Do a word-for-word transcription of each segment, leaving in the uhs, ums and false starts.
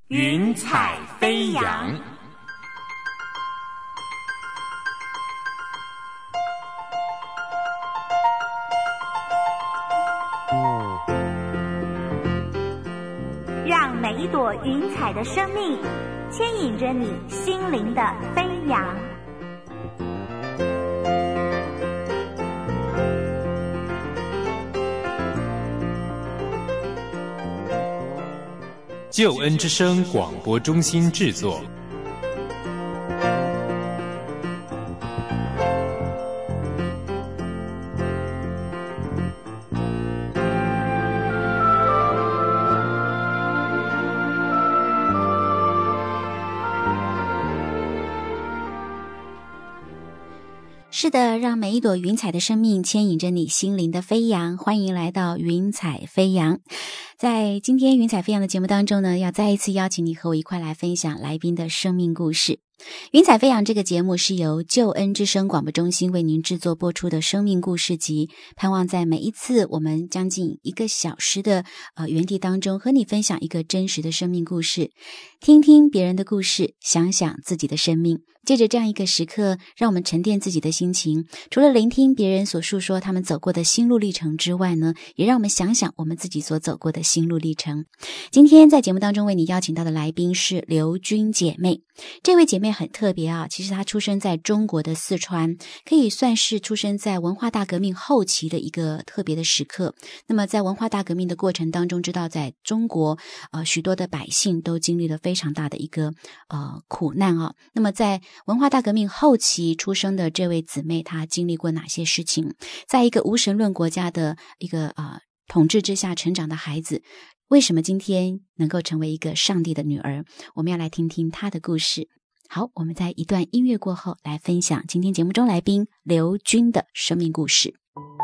云彩飞扬。 让每一朵云彩的生命牵引着你心灵的飞扬。 救恩之声广播中心制作。 是的，让每一朵云彩的生命牵引着你心灵的飞扬。欢迎来到云彩飞扬。在今天云彩飞扬的节目当中呢，要再一次邀请你和我一块来分享来宾的生命故事。云彩飞扬这个节目是由救恩之声广播中心为您制作播出的生命故事集，盼望在每一次我们将近一个小时的呃园地当中，和你分享一个真实的生命故事，听听别人的故事，想想自己的生命。借着这样一个时刻，让我们沉淀自己的心情，除了聆听别人所述说他们走过的心路历程之外呢，也让我们想想我们自己所走过的心路历程。今天在节目当中为你邀请到的来宾是刘君姐妹。这位姐妹很特别啊，其实她出生在中国的四川，可以算是出生在文化大革命后期的一个特别的时刻。那么在文化大革命的过程当中，知道在中国呃许多的百姓都经历了非常大的一个呃苦难啊。那么在文化大革命后期出生的这位姊妹，她经历过哪些事情？在一个无神论国家的一个呃统治之下成长的孩子，为什么今天能够成为一个上帝的女儿？我们要来听听她的故事。好，我们在一段音乐过后来分享今天节目中来宾刘君的生命故事。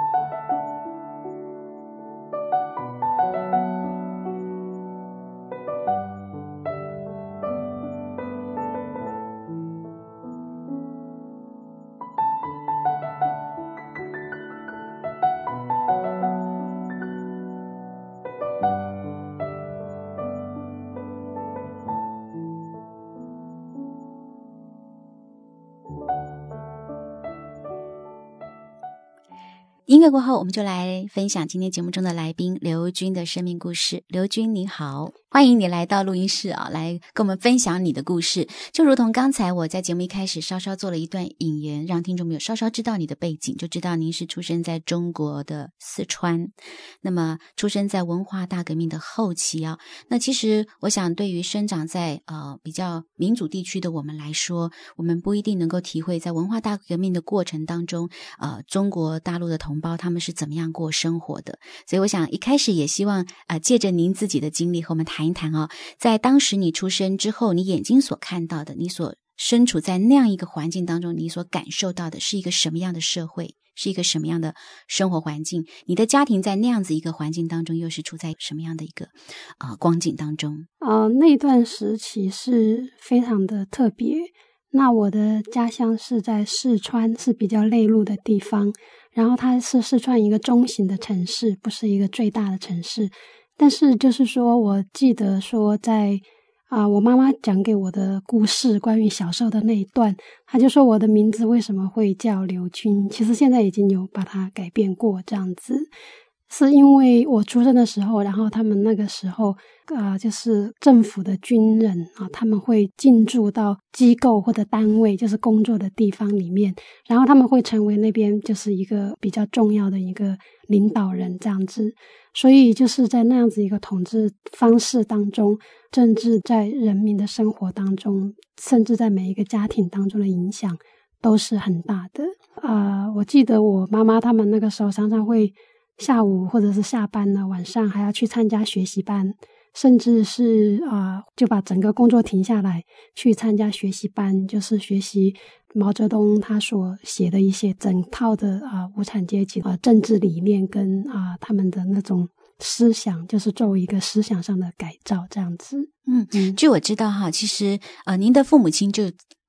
音乐过后，我们就来分享今天节目中的来宾刘君的生命故事。刘君你好，欢迎你来到录音室啊，来跟我们分享你的故事。就如同刚才我在节目一开始稍稍做了一段引言，让听众朋友稍稍知道你的背景，就知道您是出生在中国的四川，那么出生在文化大革命的后期啊。那其实我想对于生长在呃比较民主地区的我们来说，我们不一定能够体会在文化大革命的过程当中呃中国大陆的同胞他们是怎么样过生活的。所以我想一开始也希望呃借着您自己的经历和我们谈一谈啊，在当时你出生之后，你眼睛所看到的，你所身处在那样一个环境当中，你所感受到的是一个什么样的社会，是一个什么样的生活环境，你的家庭在那样子一个环境当中又是处在什么样的一个呃光景当中？ 呃，那段时期是非常的特别。那我的家乡是在四川，是比较内陆的地方，然后它是四川一个中型的城市，不是一个最大的城市。但是就是说我记得说在啊、呃，我妈妈讲给我的故事，关于小时候的那一段，她就说我的名字为什么会叫刘君，其实现在已经有把它改变过这样子。是因为我出生的时候，然后他们那个时候呃，就是政府的军人啊，他们会进驻到机构或者单位，就是工作的地方里面，然后他们会成为那边就是一个比较重要的一个领导人这样子。所以就是在那样子一个统治方式当中，政治在人民的生活当中，甚至在每一个家庭当中的影响都是很大的。呃，我记得我妈妈他们那个时候常常会下午或者是下班了，晚上还要去参加学习班，甚至是啊、呃，就把整个工作停下来去参加学习班，就是学习毛泽东他所写的一些整套的啊、呃、无产阶级啊、呃、政治理念跟啊、呃、他们的那种思想，就是作为一个思想上的改造这样子。 嗯嗯，据我知道哈，其实呃您的父母亲就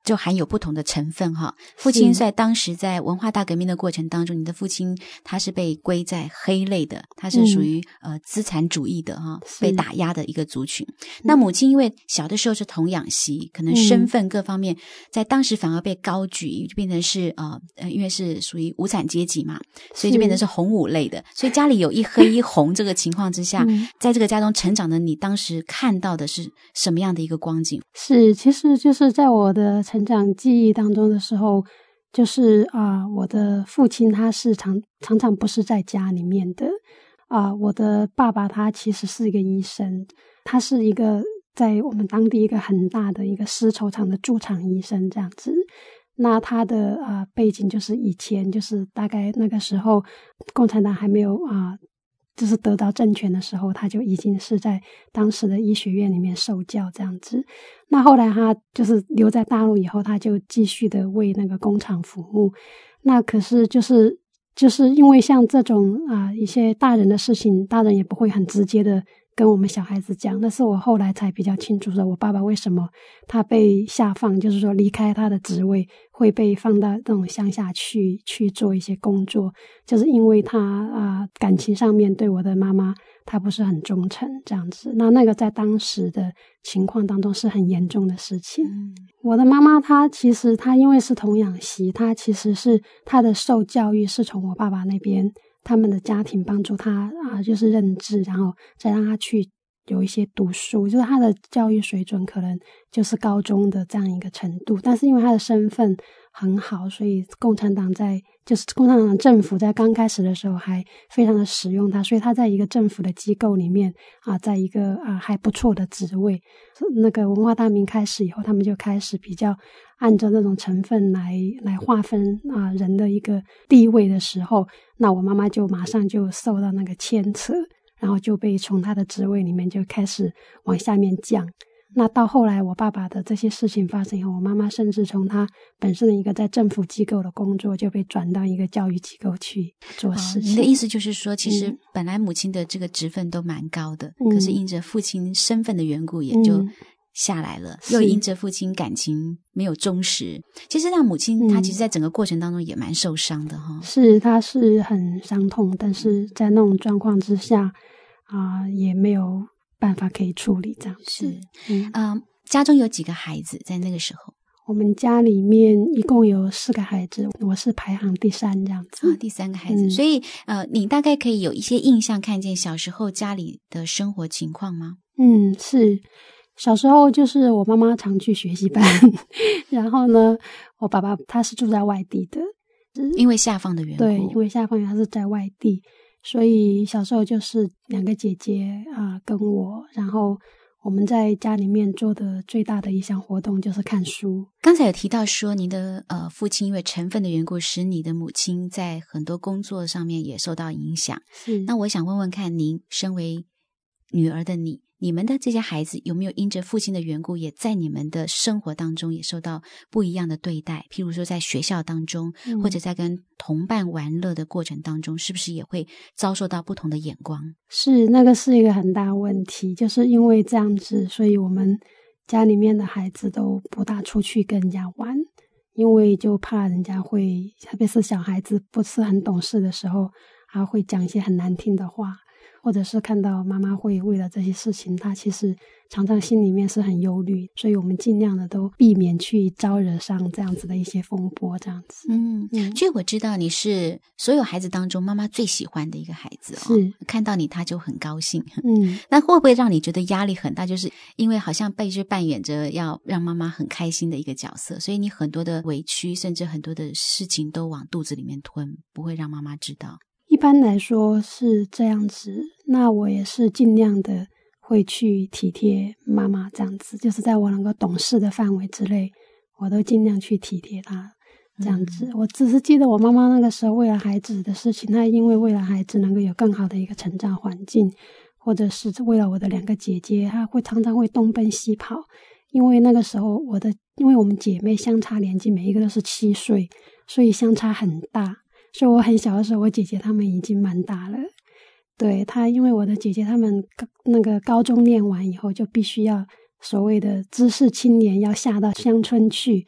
就含有不同的成分哈。父亲在当时在文化大革命的过程当中，你的父亲他是被归在黑类的，他是属于、嗯、呃资产主义的哈，被打压的一个族群。那母亲因为小的时候是童养媳，可能身份各方面、嗯、在当时反而被高举，就变成是呃呃因为是属于无产阶级嘛，所以就变成是红五类的，所以家里有一黑一红这个情况之下、嗯、在这个家中成长的你当时看到的是什么样的一个光景？ 是，其实就是在我的成长记忆当中的时候，就是啊、呃，我的父亲他是常常常不是在家里面的啊、呃，我的爸爸他其实是一个医生，他是一个在我们当地一个很大的一个丝绸厂的驻厂医生这样子。那他的啊、呃、背景就是以前就是大概那个时候共产党还没有啊。呃就是得到政权的时候，他就已经是在当时的医学院里面受教这样子。那后来他就是留在大陆以后，他就继续的为那个工厂服务。那可是就是就是因为像这种啊、呃、一些大人的事情，大人也不会很直接的跟我们小孩子讲，那是我后来才比较清楚的，我爸爸为什么他被下放，就是说离开他的职位会被放到那种乡下去去做一些工作，就是因为他啊、呃、感情上面对我的妈妈他不是很忠诚这样子。那那个在当时的情况当中是很严重的事情、嗯、我的妈妈她其实她因为是童养媳，她其实是她的受教育是从我爸爸那边他们的家庭帮助他啊，就是认字，然后再让他去有一些读书，就是他的教育水准可能就是高中的这样一个程度，但是因为他的身份很好，所以共产党在就是共产党政府在刚开始的时候还非常的使用他，所以他在一个政府的机构里面啊，在一个啊还不错的职位。那个文化大革命开始以后，他们就开始比较按照那种成分来来划分啊人的一个地位的时候，那我妈妈就马上就受到那个牵扯，然后就被从她的职位里面就开始往下面降。那到后来我爸爸的这些事情发生以后，我妈妈甚至从她本身的一个在政府机构的工作就被转到一个教育机构去做事情、 哦、您的意思就是说其实本来母亲的这个职分都蛮高的、嗯、可是因着父亲身份的缘故也就下来了、嗯、又因着父亲感情没有忠实，其实让母亲她其实在整个过程当中也蛮受伤的哈、 嗯。是，她是很伤痛，但是在那种状况之下啊、呃，也没有办法可以处理这样子。 是，嗯、呃，家中有几个孩子在那个时候？ 我们家里面一共有四个孩子，我是排行第三这样子。 啊，第三个孩子、嗯、所以呃，你大概可以有一些印象看见小时候家里的生活情况吗？ 嗯，是。小时候就是我妈妈常去学习班然后呢我爸爸他是住在外地的， 因为下放的缘故。 对，因为下放他是在外地，所以小时候就是两个姐姐啊、呃、跟我，然后我们在家里面做的最大的一项活动就是看书。 刚才有提到说您的呃父亲因为成分的缘故使你的母亲在很多工作上面也受到影响。 是， 那我想问问看，您身为女儿的你，你们的这些孩子有没有因着父亲的缘故也在你们的生活当中也受到不一样的对待，譬如说在学校当中、嗯、或者在跟同伴玩乐的过程当中，是不是也会遭受到不同的眼光？ 是，那个是一个很大的问题，就是因为这样子，所以我们家里面的孩子都不大出去跟人家玩，因为就怕人家会，特别是小孩子不是很懂事的时候，还会讲一些很难听的话，或者是看到妈妈会为了这些事情，她其实常常心里面是很忧虑，所以我们尽量的都避免去招惹上这样子的一些风波这样子。 嗯嗯，所以我知道你是所有孩子当中妈妈最喜欢的一个孩子哦， 是看到你她就很高兴。 嗯， 那会不会让你觉得压力很大，就是因为好像被是扮演着要让妈妈很开心的一个角色，所以你很多的委屈甚至很多的事情都往肚子里面吞，不会让妈妈知道。 一般来说是这样子，那我也是尽量的会去体贴妈妈这样子，就是在我能够懂事的范围之内，我都尽量去体贴她这样子、嗯、我只是记得我妈妈那个时候为了孩子的事情，她因为为了孩子能够有更好的一个成长环境，或者是为了我的两个姐姐，她会常常会东奔西跑，因为那个时候我的因为我们姐妹相差年纪每一个都是七岁，所以相差很大，所以我很小的时候我姐姐她们已经蛮大了。对，她因为我的姐姐她们那个高中念完以后就必须要所谓的知识青年要下到乡村去，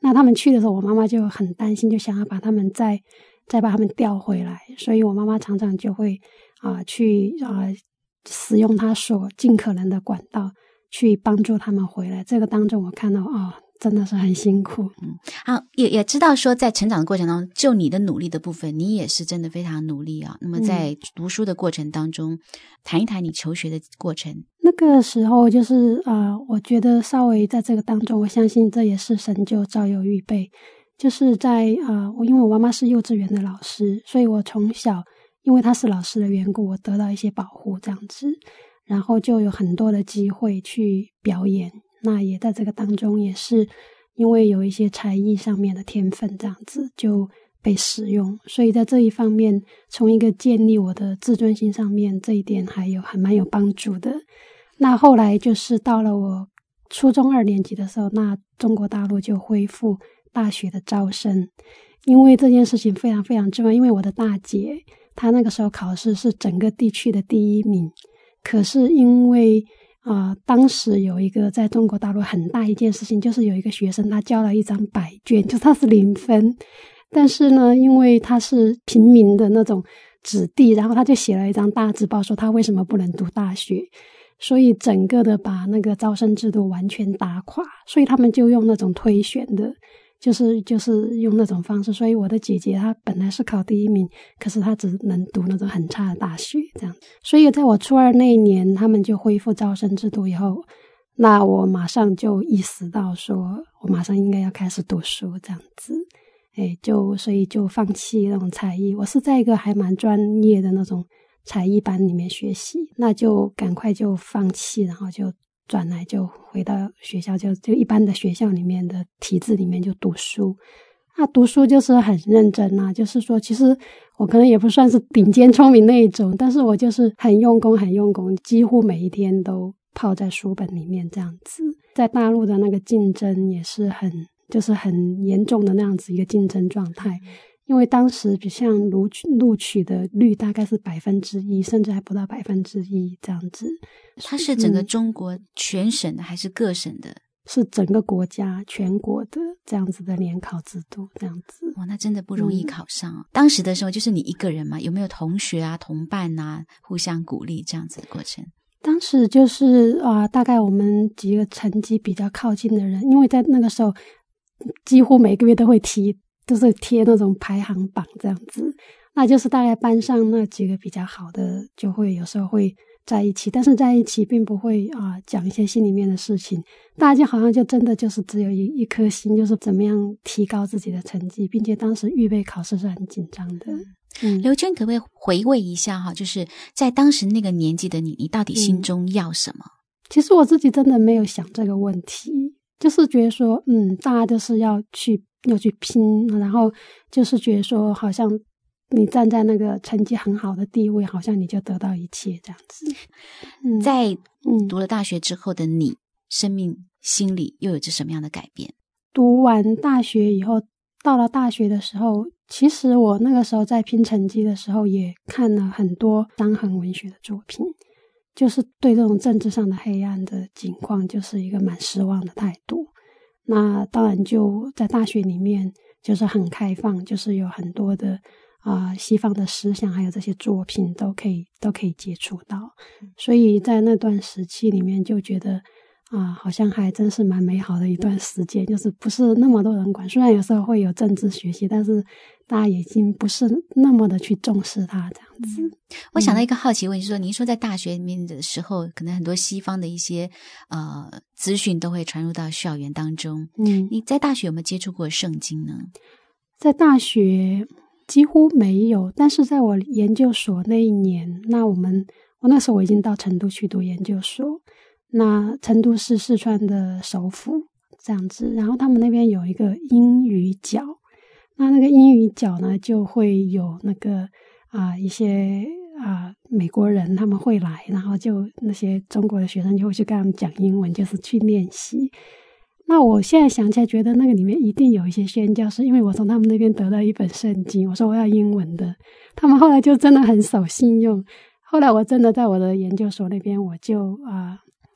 那他们去的时候，我妈妈就很担心，就想要把他们再再把他们调回来，所以我妈妈常常就会啊、呃、去啊、呃、使用她所尽可能的管道去帮助他们回来。这个当中我看到哦，真的是很辛苦。 嗯，好，也也知道说在成长的过程当中，就你的努力的部分，你也是真的非常努力啊。那么在读书的过程当中，嗯、谈一谈你求学的过程。 那个时候就是啊、呃，我觉得稍微在这个当中，我相信这也是神就早有预备。就是在啊，我、呃、因为我妈妈是幼稚园的老师，所以我从小因为她是老师的缘故，我得到一些保护这样子，然后就有很多的机会去表演。那也在这个当中，也是因为有一些才艺上面的天分，这样子就被使用。所以在这一方面，从一个建立我的自尊心上面，这一点还有还蛮有帮助的。那后来就是到了我初中二年级的时候，那中国大陆就恢复大学的招生。因为这件事情非常非常重要，因为我的大姐她那个时候考试是整个地区的第一名，可是因为啊、呃，当时有一个在中国大陆很大一件事情，就是有一个学生他交了一张白卷，就是他是零分，但是呢，因为他是平民的那种子弟，然后他就写了一张大字报说他为什么不能读大学，所以整个的把那个招生制度完全打垮，所以他们就用那种推选的，就是就是用那种方式。所以我的姐姐她本来是考第一名，可是她只能读那种很差的大学这样。所以在我初二那一年他们就恢复招生制度以后，那我马上就意识到说我马上应该要开始读书这样子。诶，就所以就放弃那种才艺，我是在一个还蛮专业的那种才艺班里面学习，那就赶快就放弃，然后就转来就回到学校，就就一般的学校里面的体制里面就读书。那读书就是很认真啊，就是说其实我可能也不算是顶尖聪明那一种，但是我就是很用功很用功，几乎每一天都泡在书本里面这样子。在大陆的那个竞争也是很就是很严重的那样子一个竞争状态，因为当时比像录取录取的率大概是百分之一，甚至还不到百分之一这样子。 它是整个中国全省的、嗯、还是各省的？ 是整个国家全国的这样子的联考制度这样子。 哇，那真的不容易考上、哦嗯、当时的时候就是你一个人吗？有没有同学啊同伴啊互相鼓励这样子的过程？ 当时就是啊、呃，大概我们几个成绩比较靠近的人，因为在那个时候几乎每个月都会提都是贴那种排行榜这样子，那就是大概班上那几个比较好的就会有时候会在一起，但是在一起并不会啊、呃、讲一些心里面的事情，大家好像就真的就是只有一一颗心，就是怎么样提高自己的成绩，并且当时预备考试是很紧张的。嗯， 刘娟可不可以回味一下哈，就是在当时那个年纪的你，你到底心中要什么？ 嗯、其实我自己真的没有想这个问题，就是觉得说嗯，大家就是要去要去拼，然后就是觉得说好像你站在那个成绩很好的地位，好像你就得到一切这样子。嗯， 在读了大学之后的你、嗯、生命心里又有着什么样的改变？ 读完大学以后，到了大学的时候，其实我那个时候在拼成绩的时候也看了很多伤痕文学的作品，就是对这种政治上的黑暗的情况就是一个蛮失望的态度。那当然就在大学里面就是很开放，就是有很多的啊、呃，西方的思想还有这些作品都可以都可以接触到，所以在那段时期里面就觉得啊、呃，好像还真是蛮美好的一段时间，就是不是那么多人管，虽然有时候会有政治学习，但是大家已经不是那么的去重视它这样子。嗯、 我想到一个好奇问题，就是说您说在大学里面的时候，可能很多西方的一些呃资讯都会传入到校园当中。嗯，你在大学有没有接触过圣经呢？ 在大学几乎没有，但是在我研究所那一年，那我们我那时候我已经到成都去读研究所，那成都是四川的首府这样子，然后他们那边有一个英语角，那那个英语角呢就会有那个啊、呃、一些啊、呃、美国人他们会来，然后就那些中国的学生就会去跟他们讲英文，就是去练习。那我现在想起来觉得那个里面一定有一些宣教士，因为我从他们那边得到一本圣经，我说我要英文的，他们后来就真的很守信用。后来我真的在我的研究所那边，我就啊、呃、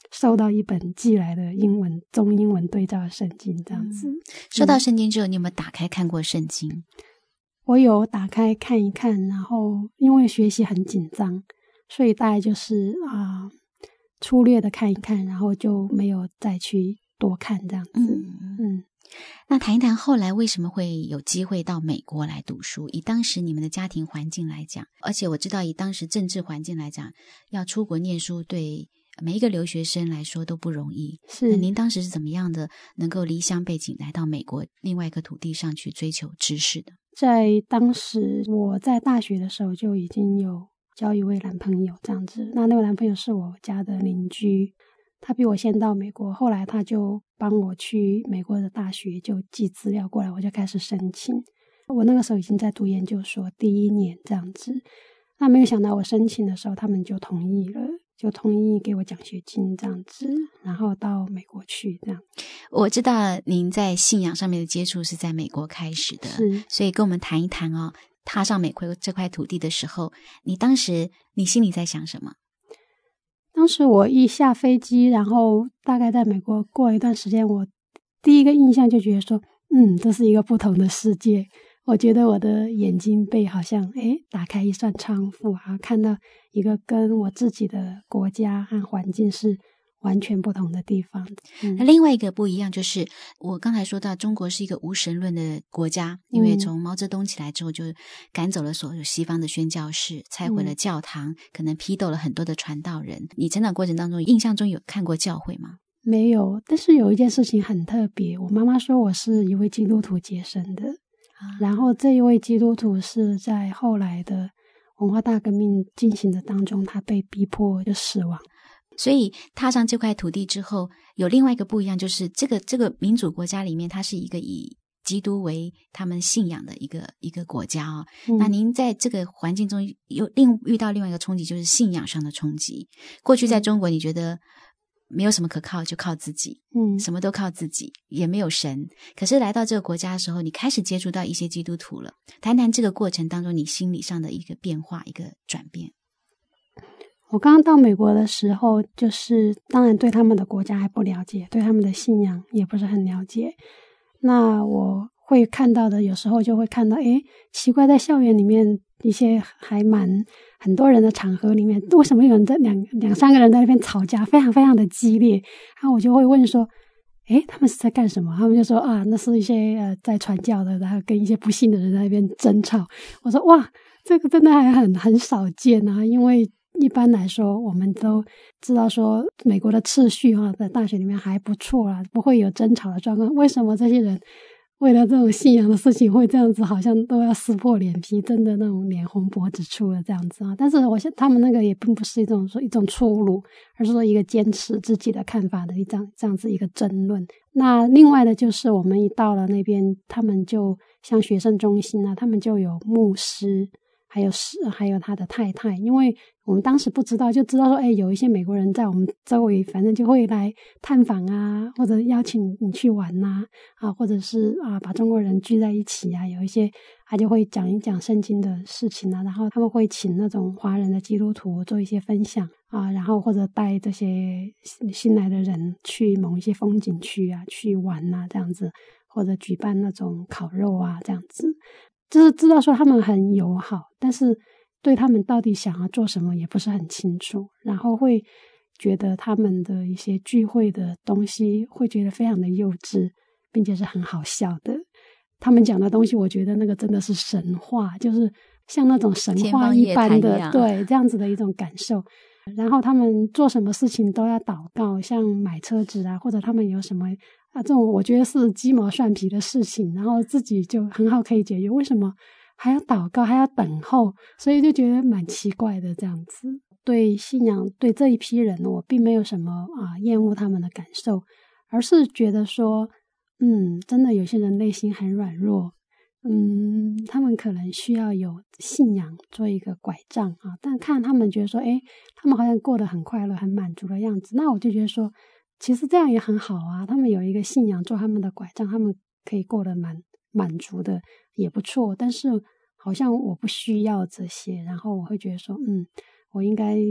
收到一本寄来的英文中英文对照的圣经这样子、嗯、 收到圣经之后你有没有打开看过圣经？ 我有打开看一看，然后因为学习很紧张，所以大概就是啊、呃、粗略的看一看，然后就没有再去多看这样子。嗯嗯， 那谈一谈后来为什么会有机会到美国来读书？以当时你们的家庭环境来讲，而且我知道以当时政治环境来讲，要出国念书对每一个留学生来说都不容易。 是， 那您当时是怎么样的能够离乡背井来到美国另外一个土地上去追求知识的？ 在当时我在大学的时候就已经有交一位男朋友这样子，那那位男朋友是我家的邻居，他比我先到美国，后来他就帮我去美国的大学就寄资料过来，我就开始申请。我那个时候已经在读研究所第一年这样子，那没有想到我申请的时候他们就同意了，就同意给我奖学金这样子，然后到美国去这样。 我知道您在信仰上面的接触是在美国开始的， 是， 所以跟我们谈一谈哦，踏上美国这块土地的时候，你当时你心里在想什么？ 当时我一下飞机，然后大概在美国过一段时间，我第一个印象就觉得说，嗯，这是一个不同的世界。我觉得我的眼睛被好像诶打开一扇窗户啊，看到一个跟我自己的国家和环境是完全不同的地方。 嗯、那另外一个不一样就是我刚才说到中国是一个无神论的国家，因为从毛泽东起来之后就赶走了所有西方的宣教士，拆毁了教堂、嗯、可能批斗了很多的传道人。你成长过程当中印象中有看过教会吗？ 没有，但是有一件事情很特别，我妈妈说我是一位基督徒接生的、啊、然后这一位基督徒是在后来的文化大革命进行的当中，他被逼迫就死亡。 所以踏上这块土地之后有另外一个不一样，就是这个这个民主国家里面它是一个以基督为他们信仰的一个一个国家哦、嗯。那您在这个环境中有另遇到另外一个冲击，就是信仰上的冲击。过去在中国你觉得没有什么可靠，就靠自己，嗯，什么都靠自己，也没有神。可是来到这个国家的时候，你开始接触到一些基督徒了。谈谈这个过程当中你心理上的一个变化，一个转变。 我刚刚到美国的时候，就是当然对他们的国家还不了解，对他们的信仰也不是很了解。那我会看到的，有时候就会看到，诶，奇怪，在校园里面一些还蛮很多人的场合里面，为什么有人在两两三个人在那边吵架，非常非常的激烈？然后我就会问说，诶，他们是在干什么？他们就说啊，那是一些呃在传教的，然后跟一些不信的人在那边争吵。我说哇，这个真的还很很少见啊，因为一般来说我们都知道说美国的秩序哈，在大学里面还不错啦，不会有争吵的状况。为什么这些人为了这种信仰的事情会这样子，好像都要撕破脸皮，真的那种脸红脖子粗的这样子啊？但是我想他们那个也并不是一种说一种粗鲁，而是说一个坚持自己的看法的一张这样子一个争论。那另外的就是我们一到了那边，他们就像学生中心啊，他们就有牧师，还有是还有他的太太，因为我们当时不知道，就知道说，哎，有一些美国人在我们周围，反正就会来探访啊，或者邀请你去玩呐、啊，啊，或者是啊把中国人聚在一起啊，有一些他就会讲一讲圣经的事情啊，然后他们会请那种华人的基督徒做一些分享啊，然后或者带这些新来的人去某一些风景区啊去玩啊这样子，或者举办那种烤肉啊这样子。就是知道说他们很友好，但是对他们到底想要做什么也不是很清楚，然后会觉得他们的一些聚会的东西会觉得非常的幼稚，并且是很好笑的。他们讲的东西我觉得那个真的是神话，就是像那种神话一般的，对，这样子的一种感受。然后他们做什么事情都要祷告，像买车子啊，或者他们有什么啊，这种我觉得是鸡毛蒜皮的事情，然后自己就很好可以解决，为什么还要祷告，还要等候？所以就觉得蛮奇怪的这样子。对信仰，对这一批人，我并没有什么啊厌恶他们的感受，而是觉得说，嗯，真的有些人内心很软弱，嗯，他们可能需要有信仰做一个拐杖啊。但看他们觉得说，诶，他们好像过得很快乐、很满足的样子，那我就觉得说，其实这样也很好啊。他们有一个信仰做他们的拐杖，他们可以过得蛮满足的，也不错。但是好像我不需要这些，然后我会觉得说，嗯，我应该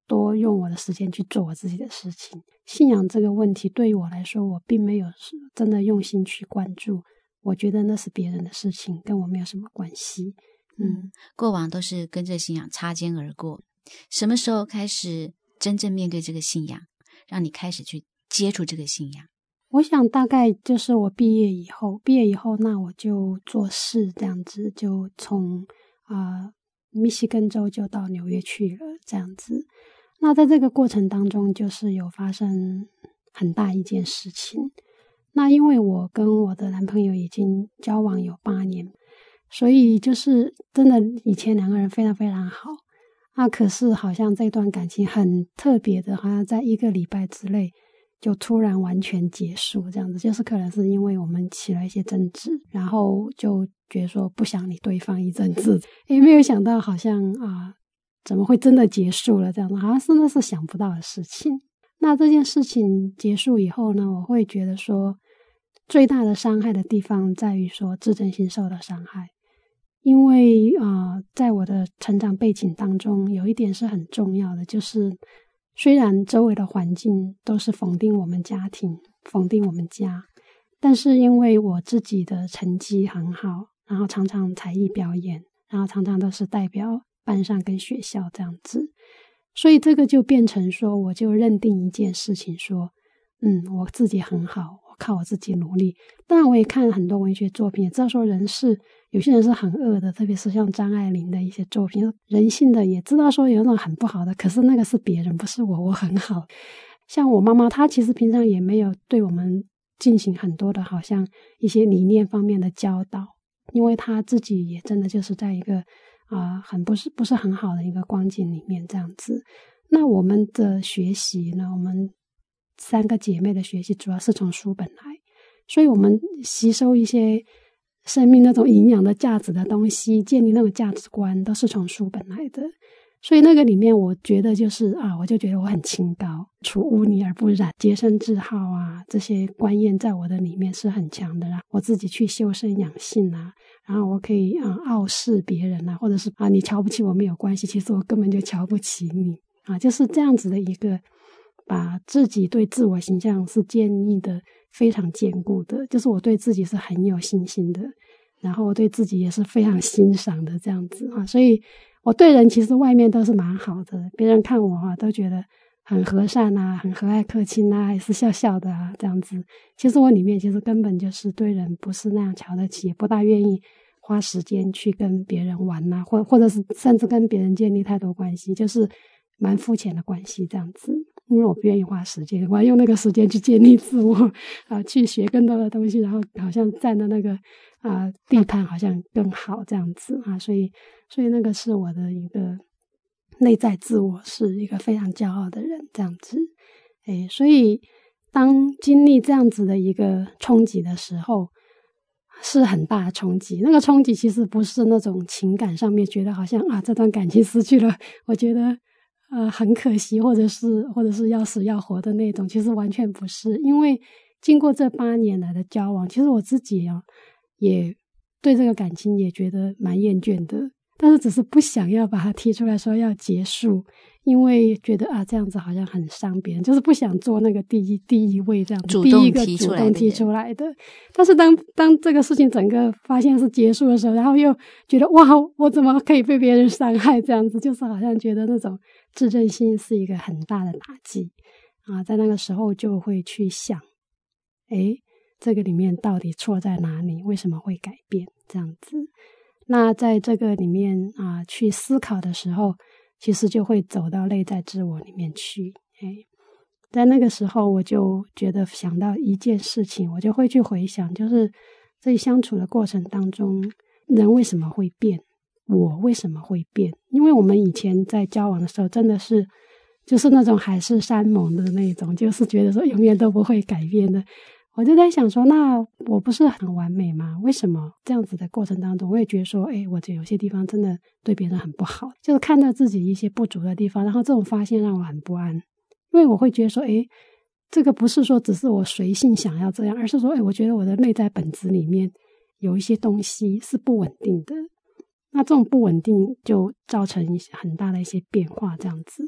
多用我的时间去做我自己的事情。信仰这个问题对于我来说，我并没有真的用心去关注，我觉得那是别人的事情，跟我没有什么关系。 嗯，过往都是跟这信仰擦肩而过，什么时候开始真正面对这个信仰，让你开始去接触这个信仰？ 我想大概就是我毕业以后，毕业以后那我就做事这样子，就从啊、呃、密西根州就到纽约去了这样子。那在这个过程当中，就是有发生很大一件事情。那因为我跟我的男朋友已经交往有八年，所以就是真的以前两个人非常非常好。那可是好像这段感情很特别的，好像在一个礼拜之内就突然完全结束这样子，就是可能是因为我们起了一些争执，然后就觉得说不想理对方一阵子，也没有想到好像啊、呃，怎么会真的结束了这样子，好像真的是想不到的事情。那这件事情结束以后呢，我会觉得说最大的伤害的地方在于说自尊心受到伤害。因为啊、呃，在我的成长背景当中，有一点是很重要的，就是虽然周围的环境都是否定我们家庭，否定我们家，但是因为我自己的成绩很好，然后常常才艺表演，然后常常都是代表班上跟学校这样子，所以这个就变成说，我就认定一件事情说，嗯，我自己很好，我靠我自己努力。当然我也看很多文学作品，也知道说人是有些人是很恶的，特别是像张爱玲的一些作品，人性的也知道说有那种很不好的，可是那个是别人，不是我，我很好。像我妈妈，她其实平常也没有对我们进行很多的好像一些理念方面的教导，因为她自己也真的就是在一个啊、呃、很不是不是很好的一个光景里面这样子。那我们的学习呢，我们三个姐妹的学习主要是从书本来，所以我们吸收一些生命那种营养的价值的东西，建立那种价值观都是从书本来的。所以那个里面我觉得就是啊，我就觉得我很清高，除污泥而不染，洁身自好啊，这些观念在我的里面是很强的啦。我自己去修身养性啊，然后我可以啊傲视别人啊，或者是啊你瞧不起我没有关系，其实我根本就瞧不起你啊，就是这样子的一个把自己对自我形象是建立的非常坚固的，就是我对自己是很有信心的，然后我对自己也是非常欣赏的这样子啊，所以我对人其实外面都是蛮好的，别人看我啊都觉得很和善啊，很和蔼可亲啊，还是笑笑的啊这样子。其实我里面其实根本就是对人不是那样瞧得起，也不大愿意花时间去跟别人玩啊，或或者是甚至跟别人建立太多关系，就是蛮肤浅的关系这样子。因为我不愿意花时间，我要用那个时间去建立自我啊，去学更多的东西，然后好像占的那个啊地盘好像更好这样子啊，所以所以那个是我的一个内在自我，是一个非常骄傲的人这样子。诶，所以当经历这样子的一个冲击的时候，是很大的冲击。那个冲击其实不是那种情感上面觉得好像啊这段感情失去了，我觉得呃，很可惜，或者是或者是要死要活的那种，其实完全不是。因为经过这八年来的交往，其实我自己啊，也对这个感情也觉得蛮厌倦的，但是只是不想要把它提出来说要结束，因为觉得啊这样子好像很伤别人，就是不想做那个第一第一位这样子， 主动第一个主动提出来的。但是当当这个事情整个发现是结束的时候，然后又觉得哇，我怎么可以被别人伤害这样子，就是好像觉得那种自尊心是一个很大的打击啊，在那个时候就会去想，诶，这个里面到底错在哪里？为什么会改变这样子？那在这个里面啊，去思考的时候，其实就会走到内在自我里面去。诶，在那个时候，我就觉得想到一件事情，我就会去回想，就是在相处的过程当中，人为什么会变？我为什么会变？因为我们以前在交往的时候，真的是就是那种海誓山盟的那种，就是觉得说永远都不会改变的。我就在想说，那我不是很完美吗？为什么这样子的过程当中，我也觉得说，诶，我这有些地方真的对别人很不好，就是看到自己一些不足的地方，然后这种发现让我很不安，因为我会觉得说，诶，这个不是说只是我随性想要这样，而是说，诶，我觉得我的内在本质里面有一些东西是不稳定的。那这种不稳定就造成很大的一些变化这样子，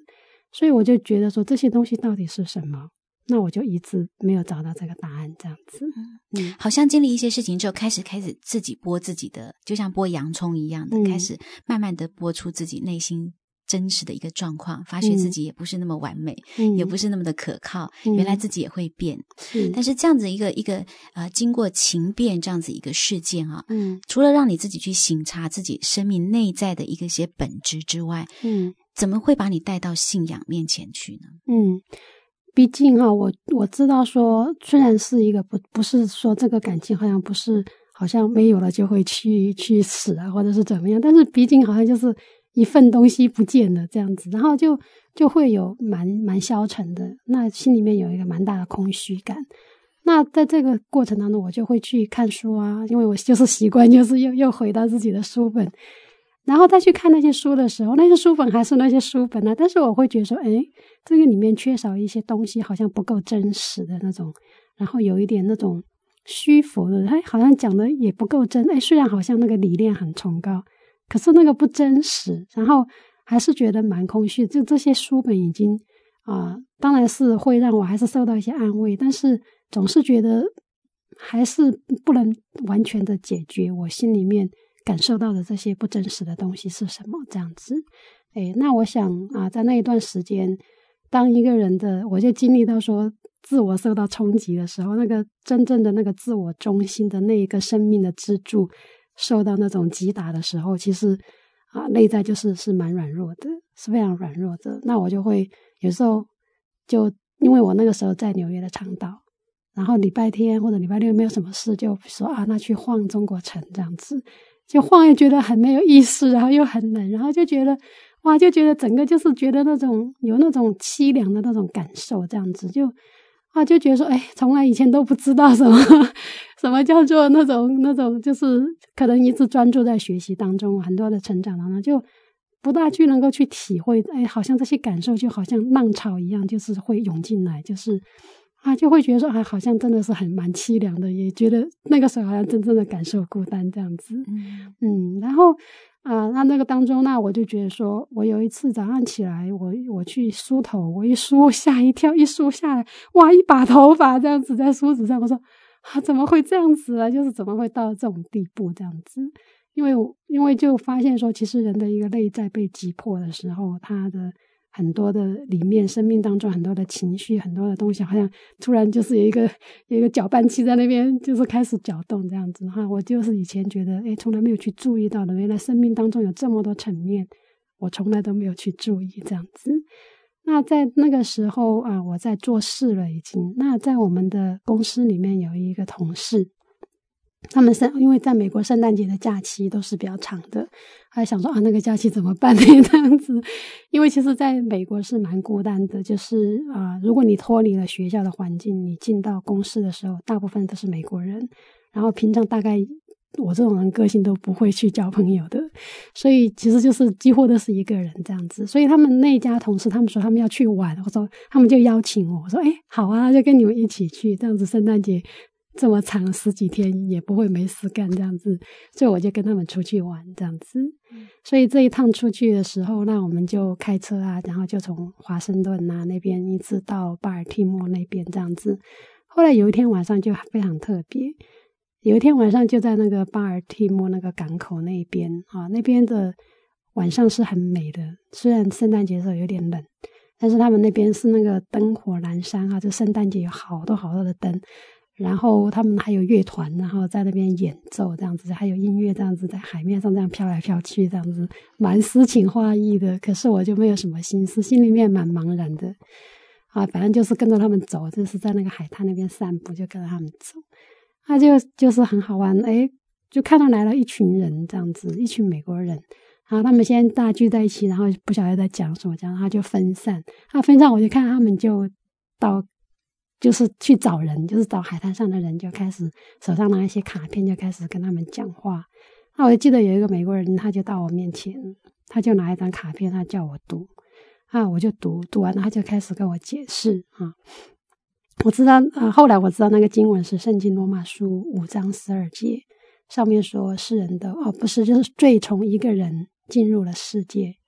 所以我就觉得说这些东西到底是什么，那我就一直没有找到这个答案这样子。 嗯，好像经历一些事情之后，开始开始自己剥自己的，就像剥洋葱一样的，嗯、开始慢慢的剥出自己内心真实的一个状况，发现自己也不是那么完美，嗯、也不是那么的可靠，嗯、原来自己也会变。嗯、但是这样子一个一个呃，经过情变这样子一个事件啊，嗯，除了让你自己去省察自己生命内在的一个些本质之外，嗯，怎么会把你带到信仰面前去呢？ 嗯。毕竟哈，我我知道说，虽然是一个不不是说这个感情好像不是好像没有了就会去去死啊，或者是怎么样，但是毕竟好像就是一份东西不见了这样子，然后就就会有蛮蛮消沉的，那心里面有一个蛮大的空虚感。那在这个过程当中，我就会去看书啊，因为我就是习惯，就是又又回到自己的书本。然后再去看那些书的时候，那些书本还是那些书本啊，但是我会觉得说，诶，这个里面缺少一些东西，好像不够真实的那种，然后有一点那种虚浮的，诶，好像讲的也不够真，诶，虽然好像那个理念很崇高，可是那个不真实，然后还是觉得蛮空虚。就这些书本已经啊、呃，当然是会让我还是受到一些安慰，但是总是觉得还是不能完全的解决我心里面感受到的这些不真实的东西是什么这样子。诶，那我想啊，在那一段时间，当一个人的我就经历到说自我受到冲击的时候，那个真正的那个自我中心的那一个生命的支柱受到那种击打的时候，其实啊内在就是是蛮软弱的，是非常软弱的。那我就会有时候就因为我那个时候在纽约的长岛，然后礼拜天或者礼拜六没有什么事，就说啊那去晃中国城这样子，就晃又觉得很没有意思，然后又很冷，然后就觉得哇，就觉得整个就是觉得那种有那种凄凉的那种感受，这样子就啊就觉得说，哎，从来以前都不知道什么什么叫做那种那种，就是可能一直专注在学习当中，很多的成长当中，就不大去能够去体会，哎，好像这些感受就好像浪潮一样，就是会涌进来，就是啊，就会觉得说，啊，好像真的是很蛮凄凉的，也觉得那个时候好像真正的感受孤单这样子。嗯嗯，然后啊，那那个当中，那我就觉得说，我有一次早上起来，我我去梳头，我一梳吓一跳，一梳下来，哇，一把头发这样子在梳子上，我说啊，怎么会这样子啊？就是怎么会到这种地步这样子？因为我因为就发现说，其实人的一个内在被击破的时候，他的很多的里面生命当中很多的情绪，很多的东西好像突然就是有一个有一个搅拌器在那边就是开始搅动这样子哈。我就是以前觉得诶从来没有去注意到的，原来生命当中有这么多层面，我从来都没有去注意这样子。那在那个时候啊，我在做事了已经。那在我们的公司里面有一个同事，他们圣因为在美国圣诞节的假期都是比较长的，还想说啊那个假期怎么办呢这样子。因为其实在美国是蛮孤单的，就是啊、呃，如果你脱离了学校的环境，你进到公司的时候大部分都是美国人，然后平常大概我这种人个性都不会去交朋友的，所以其实就是几乎都是一个人这样子。所以他们那一家同事他们说他们要去玩，我说他们就邀请我，我说诶好啊，就跟你们一起去，这样子圣诞节这么长十几天也不会没事干这样子，所以我就跟他们出去玩这样子。所以这一趟出去的时候，那我们就开车啊，然后就从华盛顿啊那边一直到巴尔的摩那边这样子。后来有一天晚上就非常特别，有一天晚上就在那个巴尔的摩那个港口那边啊，那边的晚上是很美的，虽然圣诞节的时候有点冷，但是他们那边是那个灯火阑珊啊，就圣诞节有好多好多的灯，然后他们还有乐团，然后在那边演奏这样子，还有音乐这样子在海面上这样飘来飘去这样子，蛮诗情画意的。可是我就没有什么心思，心里面蛮茫然的啊，反正就是跟着他们走，就是在那个海滩那边散步，就跟着他们走，那、啊、就就是很好玩。诶就看到来了一群人这样子，一群美国人，然后他们先大聚在一起，然后不晓得在讲什么，讲然后就分散，啊分散我就看他们就到就是去找人，就是找海滩上的人，就开始手上拿一些卡片，就开始跟他们讲话。那我就记得有一个美国人，他就到我面前，他就拿一张卡片，他叫我读啊，我就读，读完了他就开始跟我解释啊。我知道啊，后来我知道那个经文是圣经罗马书五章十二节，上面说世人的哦不是，就是罪从一个人进入了世界啊，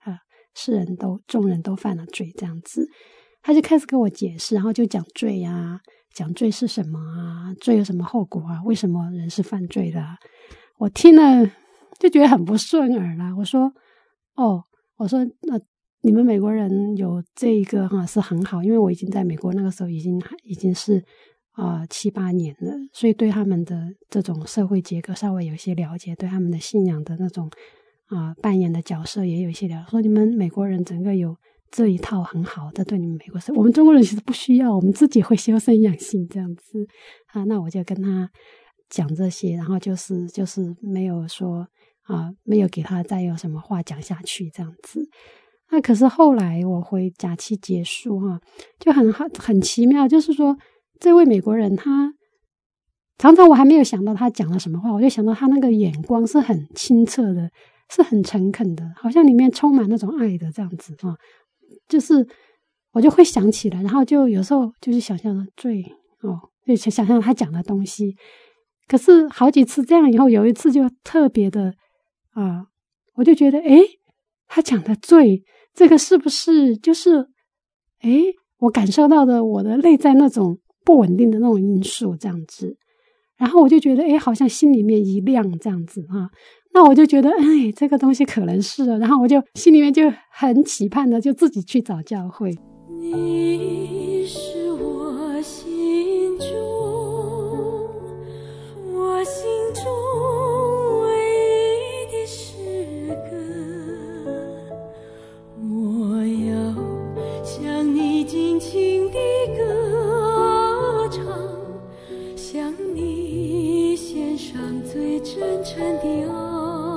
世人都众人都犯了罪这样子。他就开始跟我解释，然后就讲罪啊，讲罪是什么啊，罪有什么后果啊，为什么人是犯罪的啊。我听了就觉得很不顺耳啦。我说哦，我说那、呃、你们美国人有这一个哈是很好，因为我已经在美国那个时候已经已经是啊、呃、七八年了，所以对他们的这种社会结构稍微有一些了解，对他们的信仰的那种啊、呃、扮演的角色也有一些了解。说你们美国人整个有这一套很好的，对你们美国人，我们中国人其实不需要，我们自己会修身养性这样子啊。那我就跟他讲这些，然后就是就是没有说啊，没有给他再有什么话讲下去这样子。那可是后来我回假期结束哈、啊，就很很奇妙，就是说这位美国人他常常我还没有想到他讲了什么话，我就想到他那个眼光是很清澈的，是很诚恳的，好像里面充满那种爱的这样子啊。就是我就会想起来，然后就有时候就是想象的罪哦，就想象他讲的东西。可是好几次这样以后，有一次就特别的啊，我就觉得诶，他讲的罪这个是不是就是诶我感受到的我的内在那种不稳定的那种因素这样子。然后我就觉得诶好像心里面一亮这样子啊。那我就觉得哎，这个东西可能是了，然后我就心里面就很期盼的就自己去找教会。 你是我心中我心中唯一的诗歌，我要向你尽情地歌唱，向你献上最真诚的爱。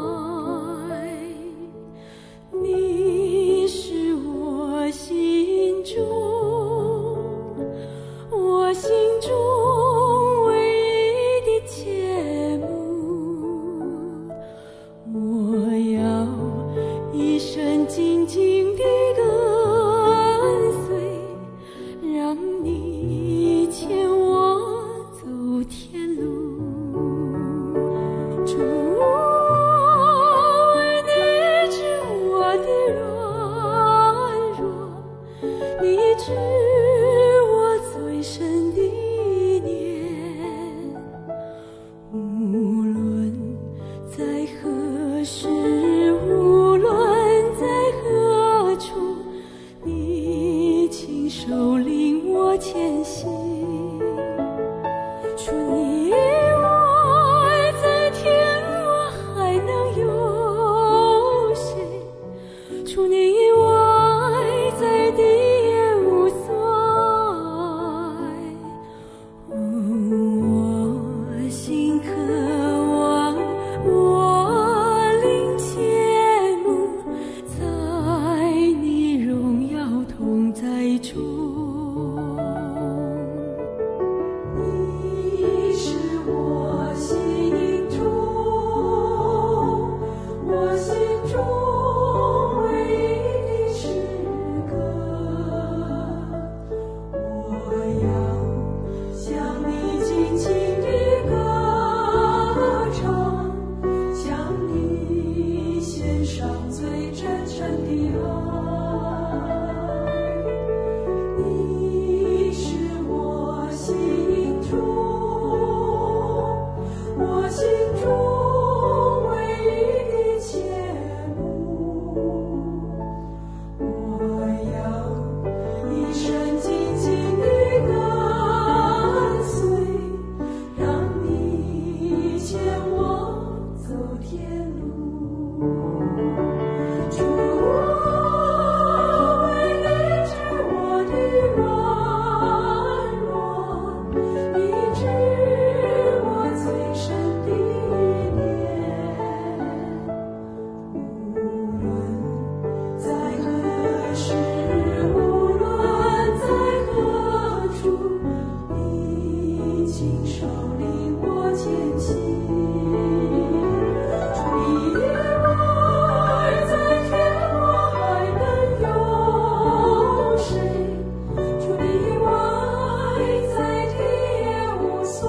你是我心中我心中唯一的切慕，我要一生静静地跟随，让你牵我走天路。主为你知我的软弱，你知我最深的念，无论在何时，无论在何处，你亲手领我前行。除你以外，在天我还能有谁？除你以外，在地也无所爱。我心渴望，我灵切慕，在你荣耀同在中。你是我心中我心中唯一的诗歌，我要向你尽情地歌唱，向你献上最真诚的爱。你是我心中我心中唯一的切慕，我要一生静静地跟随，让你牵我走天路。主为你知我的软弱，你知我最深的念，无论在何时，无论在何处，你亲手领我前行。除你以外，在天我还能有谁？除你以外，在地也无所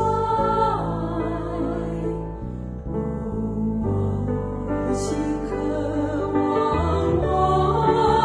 爱。我心渴望，我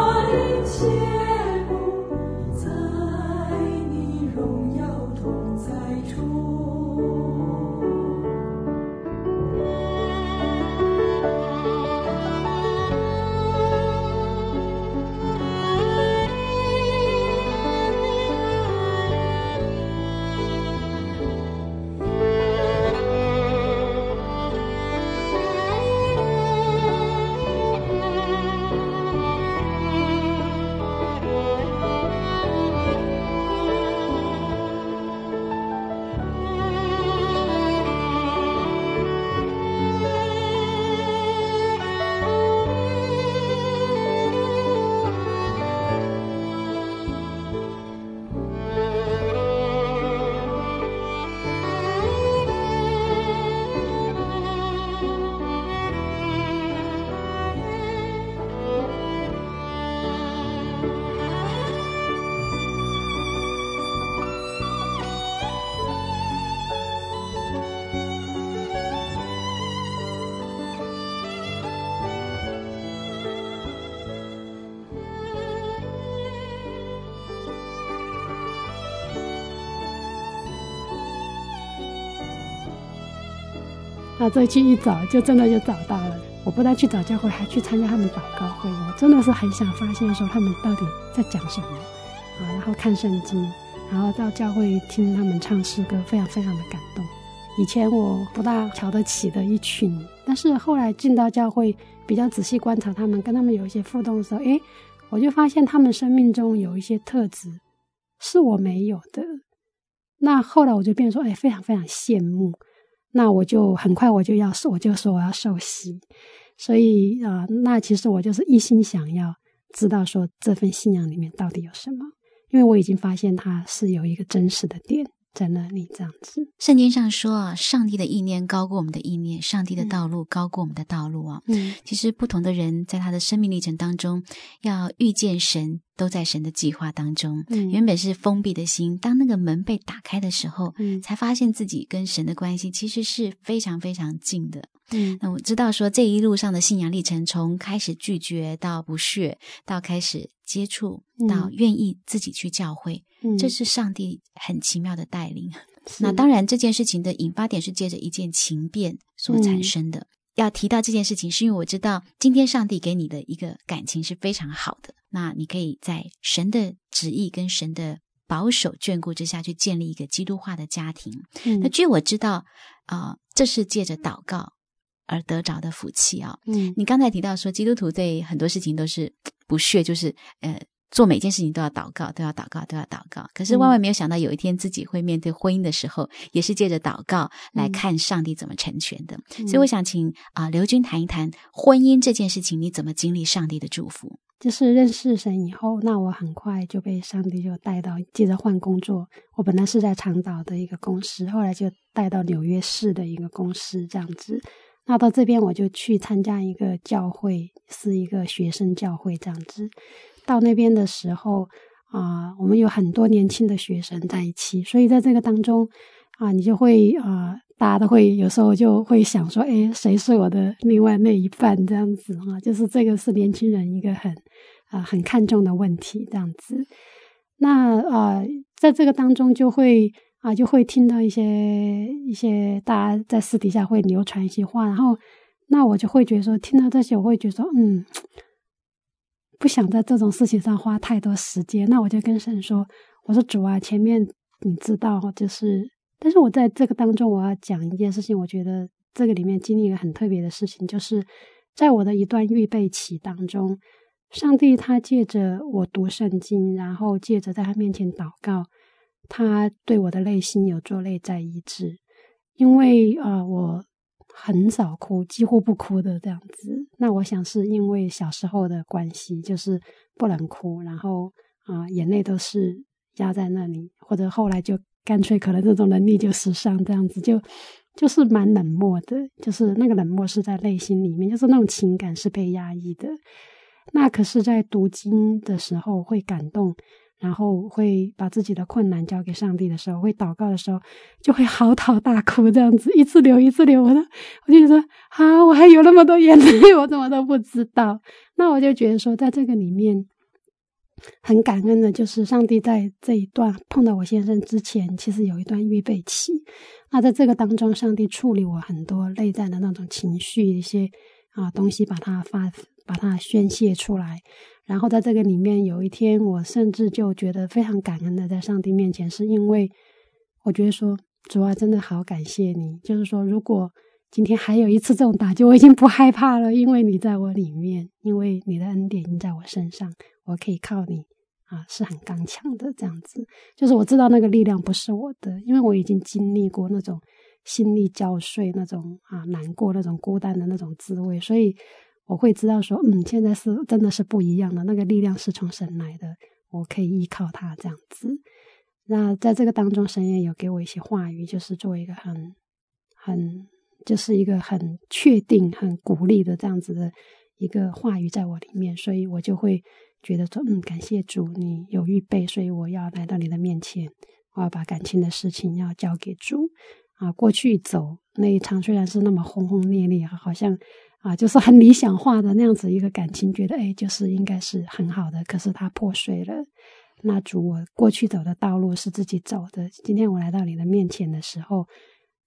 那这去一找就真的就找到了。我不但去找教会，还去参加他们祷告会，我真的是很想发现说他们到底在讲什么啊，然后看圣经，然后到教会听他们唱诗歌，非常非常的感动。以前我不大瞧得起的一群，但是后来进到教会，比较仔细观察他们，跟他们有一些互动的时候，诶，我就发现他们生命中有一些特质是我没有的。那后来我就变成说，诶，非常非常羡慕。那我就很快我就要我就说我要受洗，所以啊、呃，那其实我就是一心想要知道说这份信仰里面到底有什么，因为我已经发现它是有一个真实的点在那里这样子。 圣经上说啊，上帝的意念高过我们的意念，上帝的道路高过我们的道路啊。嗯，其实不同的人在他的生命历程当中，要遇见神，都在神的计划当中。嗯，原本是封闭的心，当那个门被打开的时候，嗯，才发现自己跟神的关系其实是非常非常近的。嗯，那我知道说这一路上的信仰历程，从开始拒绝到不屑，到开始接触，到愿意自己去教会，嗯，这是上帝很奇妙的带领。那当然这件事情的引发点是借着一件情变所产生的。嗯，要提到这件事情是因为我知道今天上帝给你的一个感情是非常好的，那你可以在神的旨意跟神的保守眷顾之下去建立一个基督化的家庭。嗯，那据我知道呃，这是借着祷告而得着的福气啊。嗯，你刚才提到说基督徒对很多事情都是不屑，就是呃做每件事情都要祷告，都要祷告，都要祷告。可是万万没有想到，有一天自己会面对婚姻的时候，嗯，也是借着祷告来看上帝怎么成全的。嗯，所以我想请啊、呃、刘君谈一谈婚姻这件事情，你怎么经历上帝的祝福？ 就是认识神以后，那我很快就被上帝就带到，接着换工作。我本来是在长岛的一个公司，后来就带到纽约市的一个公司这样子。那到这边我就去参加一个教会，是一个学生教会这样子。到那边的时候啊、呃，我们有很多年轻的学生在一起，所以在这个当中啊、呃，你就会啊、呃，大家都会有时候就会想说，诶，谁是我的另外那一半这样子啊？就是这个是年轻人一个很啊、呃、很看重的问题这样子。那啊、呃，在这个当中就会啊，就会听到一些一些大家在私底下会流传一些话，然后那我就会觉得说，听到这些我会觉得说，嗯。不想在这种事情上花太多时间，那我就跟神说，我说主啊，前面你知道就是但是我在这个当中我要讲一件事情，我觉得这个里面经历一个很特别的事情，就是在我的一段预备期当中，上帝他借着我读圣经，然后借着在他面前祷告，他对我的内心有做内在医治。因为呃我很少哭，几乎不哭的这样子。那我想是因为小时候的关系，就是不能哭，然后啊、呃、眼泪都是压在那里，或者后来就干脆可能这种能力就失伤这样子，就就是蛮冷漠的，就是那个冷漠是在内心里面，就是那种情感是被压抑的。那可是在读经的时候会感动，然后会把自己的困难交给上帝的时候，会祷告的时候就会嚎啕大哭这样子，一直流一直流。我都我就说啊，我还有那么多眼泪，我怎么都不知道。那我就觉得说在这个里面很感恩的，就是上帝在这一段碰到我先生之前，其实有一段预备期。那在这个当中，上帝处理我很多内在的那种情绪，一些啊东西把它发把它宣泄出来。然后在这个里面，有一天我甚至就觉得非常感恩的在上帝面前，是因为我觉得说主啊，真的好感谢你，就是说如果今天还有一次这种打击，我已经不害怕了，因为你在我里面，因为你的恩典已经在我身上，我可以靠你啊，是很刚强的这样子。就是我知道那个力量不是我的，因为我已经经历过那种心力交瘁，那种啊难过，那种孤单的那种滋味，所以我会知道说嗯，现在是真的是不一样的，那个力量是从神来的，我可以依靠他这样子。那在这个当中，神也有给我一些话语，就是做一个很很就是一个很确定很鼓励的这样子的一个话语在我里面，所以我就会觉得说嗯，感谢主你有预备，所以我要来到你的面前，我要把感情的事情要交给主啊。过去走那一场虽然是那么轰轰烈烈，好像啊，就是很理想化的那样子一个感情，觉得哎，就是应该是很好的，可是它破碎了。那主，我过去走的道路是自己走的，今天我来到你的面前的时候，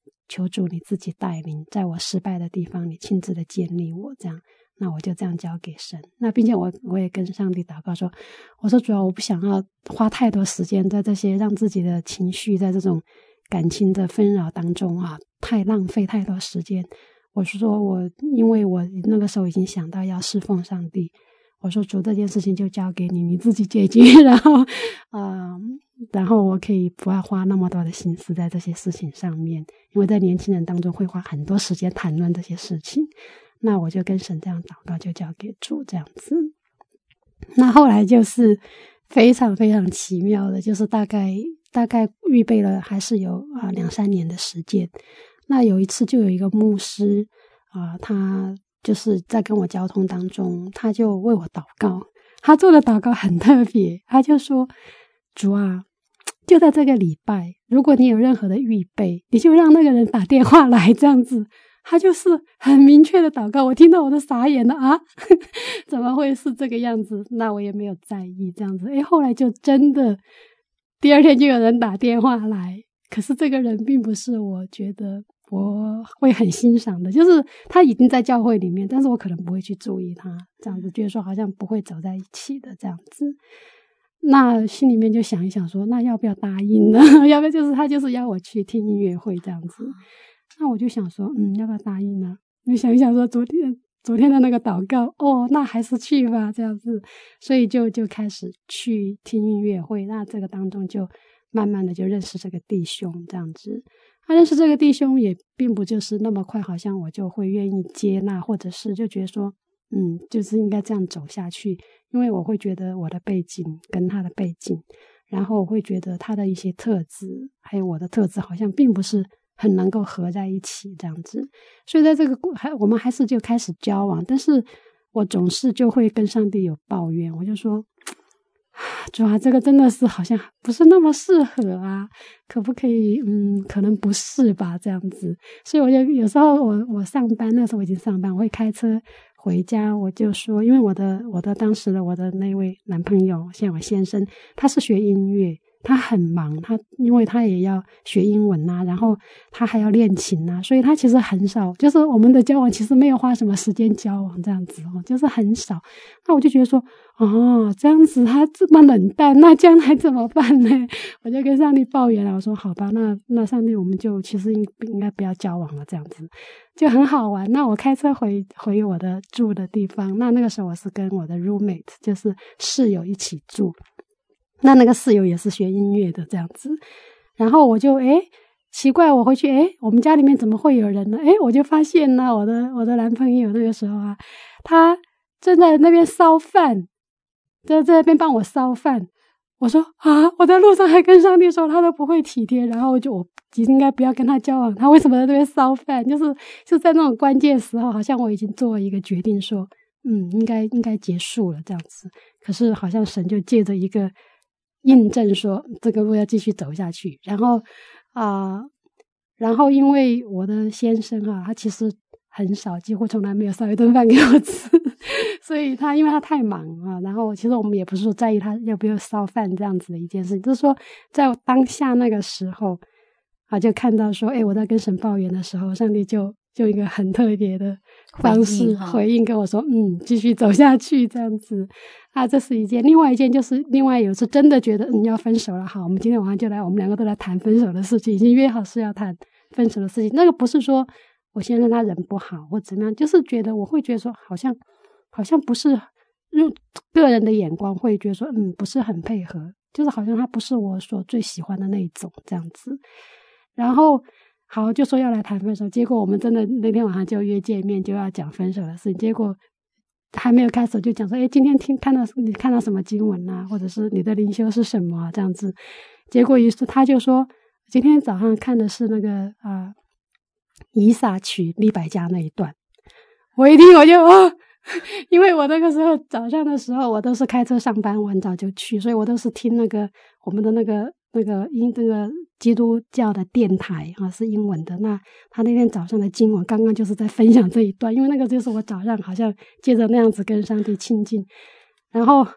求主你自己带领，在我失败的地方你亲自的建立我，这样那我就这样交给神。那并且我我也跟上帝祷告说，我说主要我不想要花太多时间在这些让自己的情绪在这种感情的纷扰当中啊，太浪费太多时间。我是说我因为我那个时候已经想到要侍奉上帝，我说主这件事情就交给你，你自己解决，然后呃，然后我可以不要花那么多的心思在这些事情上面，因为在年轻人当中会花很多时间谈论这些事情。那我就跟神这样祷告，就交给主这样子。那后来就是非常非常奇妙的，就是大概大概预备了还是有啊两三年的时间。那有一次就有一个牧师啊，他就是在跟我交通当中，他就为我祷告。他做的祷告很特别，他就说，主啊，就在这个礼拜，如果你有任何的预备，你就让那个人打电话来，这样子。他就是很明确的祷告，我听到我都傻眼了啊，怎么会是这个样子？那我也没有在意这样子。诶，后来就真的第二天就有人打电话来，可是这个人并不是我觉得我会很欣赏的，就是他已经在教会里面，但是我可能不会去注意他，这样子觉得说好像不会走在一起的这样子。那心里面就想一想说，那要不要答应呢？要不要就是他就是要我去听音乐会这样子。那我就想说，嗯，要不要答应呢？就想一想说，昨天昨天的那个祷告，哦，那还是去吧，这样子，所以就就开始去听音乐会。那这个当中就慢慢的就认识这个弟兄，这样子。他认识这个弟兄也并不就是那么快，好像我就会愿意接纳，或者是就觉得说，嗯，就是应该这样走下去，因为我会觉得我的背景跟他的背景，然后我会觉得他的一些特质，还有我的特质，好像并不是很能够合在一起这样子。所以在这个还我们还是就开始交往，但是我总是就会跟上帝有抱怨，我就说主啊，这个真的是好像不是那么适合啊，可不可以嗯可能不是吧这样子。所以我就有时候我我上班，那时候我已经上班，我会开车回家，我就说，因为我的我的当时的我的那位男朋友，现在我先生，他是学音乐，他很忙，他因为他也要学英文啊，然后他还要练琴啊，所以他其实很少，就是我们的交往其实没有花什么时间交往这样子哦，就是很少。那我就觉得说，哦，这样子他这么冷淡，那将来怎么办呢？我就跟上帝抱怨了，我说好吧，那那上帝我们就其实应应该不要交往了，这样子就很好玩。那我开车回回我的住的地方，那那个时候我是跟我的 roommate 就是室友一起住。那那个室友也是学音乐的这样子，然后我就诶奇怪，我回去诶我们家里面怎么会有人呢？诶我就发现呢，我的我的男朋友那个时候啊，他正在那边烧饭，在在那边帮我烧饭。我说啊，我在路上还跟上帝说他都不会体贴，然后就我应该不要跟他交往，他为什么在那边烧饭？就是就在那种关键时候，好像我已经做了一个决定说，嗯，应该应该结束了这样子。可是好像神就借着一个印证说这个路要继续走下去。然后啊、呃，然后因为我的先生啊，他其实很少，几乎从来没有烧一顿饭给我吃，所以他因为他太忙啊，然后其实我们也不是说在意他要不要烧饭这样子的一件事，就是说在当下那个时候啊，就看到说，哎，我在跟神抱怨的时候，上帝就就一个很特别的方式回应跟我说，嗯，继续走下去这样子啊，这是一件。另外一件就是另外有一次真的觉得嗯要分手了，好，我们今天晚上就来，我们两个都来谈分手的事情，已经约好是要谈分手的事情。那个不是说我先生他人不好或怎么样，就是觉得我会觉得说好像好像不是用个人的眼光会觉得说嗯不是很配合，就是好像他不是我所最喜欢的那一种这样子。然后好就说要来谈分手，结果我们真的那天晚上就约见面，就要讲分手的事情。结果还没有开始就讲说，哎，今天听看到你看到什么经文啊，或者是你的灵修是什么啊这样子。结果于是他就说今天早上看的是那个啊、呃、以撒娶利百加那一段。我一听我就哦，因为我那个时候早上的时候我都是开车上班，我很早就去，所以我都是听那个我们的那个那个英那个基督教的电台啊，是英文的。那他那天早上的经文刚刚就是在分享这一段，因为那个就是我早上好像接着那样子跟上帝亲近。然后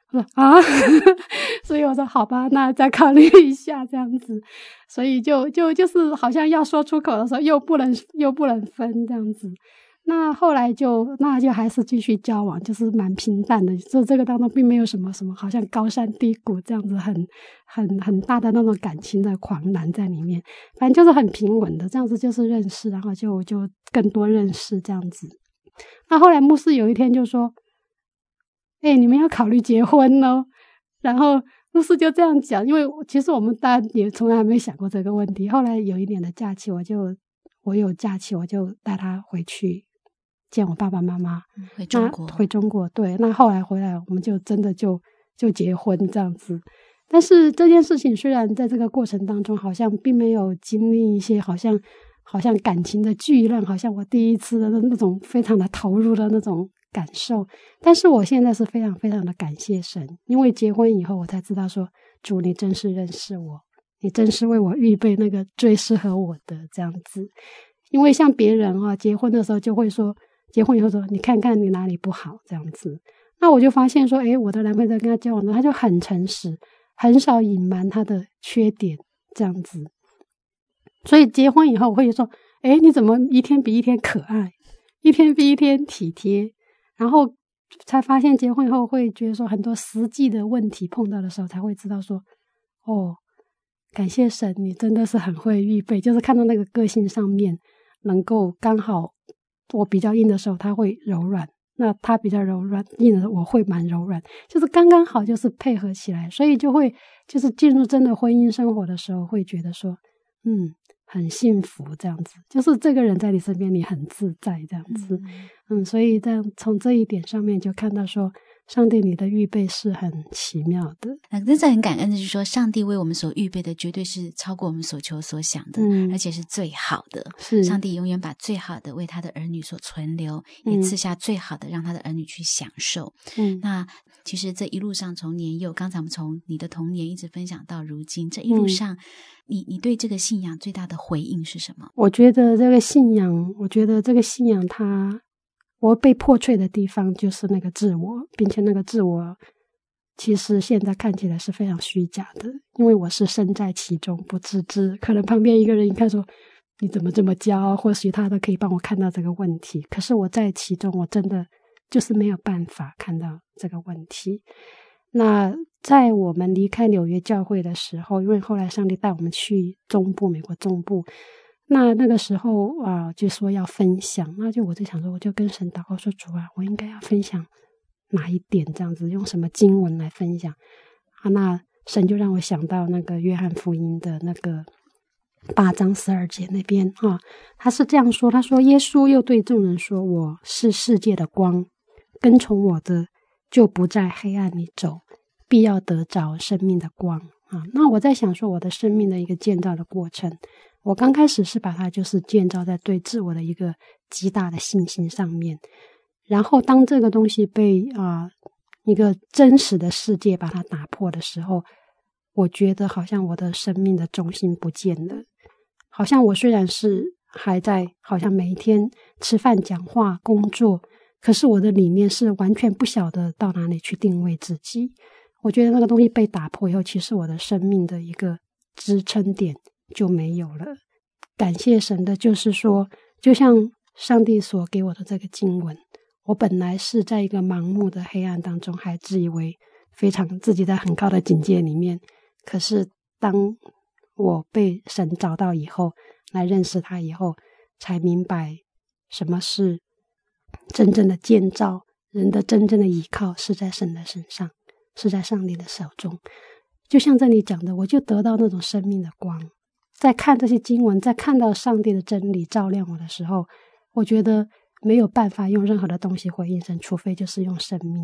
我说啊，所以我说好吧，那再考虑一下这样子，所以就就就是好像要说出口的时候又不能又不能分这样子。那后来就那就还是继续交往，就是蛮平淡的，就这个当中并没有什么什么好像高山低谷这样子很很很大的那种感情的狂澜在里面，反正就是很平稳的这样子，就是认识，然后就就更多认识这样子。那后来牧师有一天就说，哎、欸，你们要考虑结婚哦。然后牧师就这样讲，因为其实我们大家也从来没想过这个问题。后来有一年的假期，我就我有假期，我就带他回去见我爸爸妈妈， 回中国， 回中国。对，那后来回来，我们就真的就就结婚这样子。但是这件事情虽然在这个过程当中，好像并没有经历一些好像好像感情的巨浪，好像我第一次的那种非常的投入的那种感受，但是我现在是非常非常的感谢神，因为结婚以后我才知道说，主你真是认识我，你真是为我预备那个最适合我的这样子。因为像别人啊，结婚的时候就会说，结婚以后说你看看你哪里不好这样子，那我就发现说，诶，我的男朋友在跟他交往的，他就很诚实，很少隐瞒他的缺点这样子。所以结婚以后我会说，诶，你怎么一天比一天可爱，一天比一天体贴，然后才发现结婚以后会觉得说很多实际的问题碰到的时候才会知道说，哦，感谢神你真的是很会预备，就是看到那个个性上面能够刚好我比较硬的时候他会柔软，那他比较柔软硬的我会蛮柔软，就是刚刚好就是配合起来，所以就会就是进入真的婚姻生活的时候会觉得说嗯很幸福这样子，就是这个人在你身边你很自在这样子。嗯, 嗯所以这样从这一点上面就看到说上帝你的预备是很奇妙的。 那真的很感恩的就是说上帝为我们所预备的绝对是超过我们所求所想的、嗯、而且是最好的， 是上帝永远把最好的为他的儿女所存留、嗯、也赐下最好的让他的儿女去享受。嗯，那其实这一路上从年幼，刚才我们从你的童年一直分享到如今，这一路上、嗯、你你对这个信仰最大的回应是什么？ 我觉得这个信仰我觉得这个信仰它我被破碎的地方就是那个自我，并且那个自我其实现在看起来是非常虚假的，因为我是身在其中不自知，可能旁边一个人一看说你怎么这么骄傲，或许他都可以帮我看到这个问题，可是我在其中我真的就是没有办法看到这个问题。那在我们离开纽约教会的时候，因为后来上帝带我们去中部，美国中部，那那个时候啊、呃，就说要分享，那就我就想说，我就跟神祷告说，主啊，我应该要分享哪一点这样子，用什么经文来分享啊？那神就让我想到那个约翰福音的那个八章十二节那边啊，他是这样说，他说耶稣又对众人说，我是世界的光，跟从我的就不在黑暗里走，必要得着生命的光啊。那我在想说我的生命的一个建造的过程，我刚开始是把它就是建造在对自我的一个极大的信心上面，然后当这个东西被啊、呃、一个真实的世界把它打破的时候，我觉得好像我的生命的中心不见了，好像我虽然是还在好像每一天吃饭讲话工作，可是我的里面是完全不晓得到哪里去定位自己。我觉得那个东西被打破以后，其实我的生命的一个支撑点就没有了。感谢神的就是说，就像上帝所给我的这个经文，我本来是在一个盲目的黑暗当中，还自以为非常自己在很高的境界里面，可是当我被神找到以后，来认识他以后，才明白什么是真正的建造，人的真正的依靠是在神的身上，是在上帝的手中。就像这里讲的，我就得到那种生命的光，在看这些经文，在看到上帝的真理照亮我的时候，我觉得没有办法用任何的东西回应神，除非就是用生命。